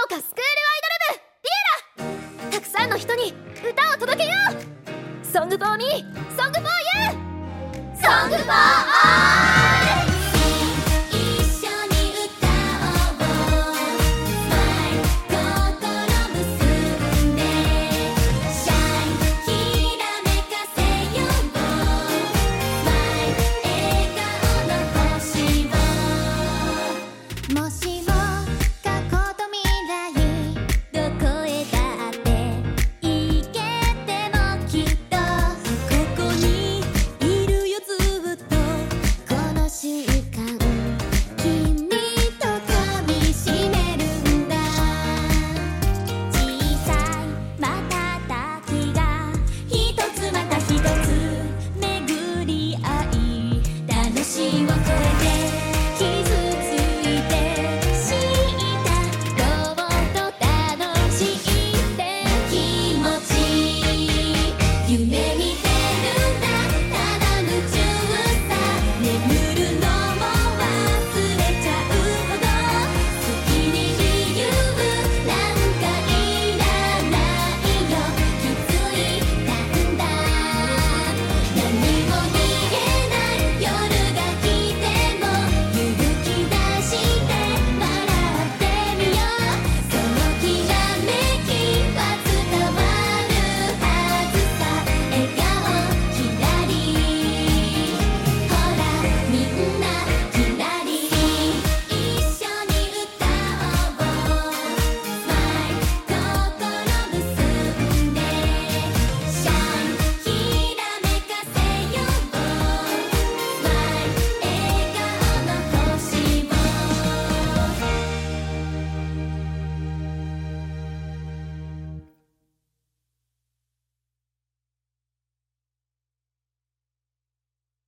華スクールアイドル部ビエラ、たくさんの人に歌を届けよう。ソングフォーミー、ソングフォーユー、ソングフォーオール。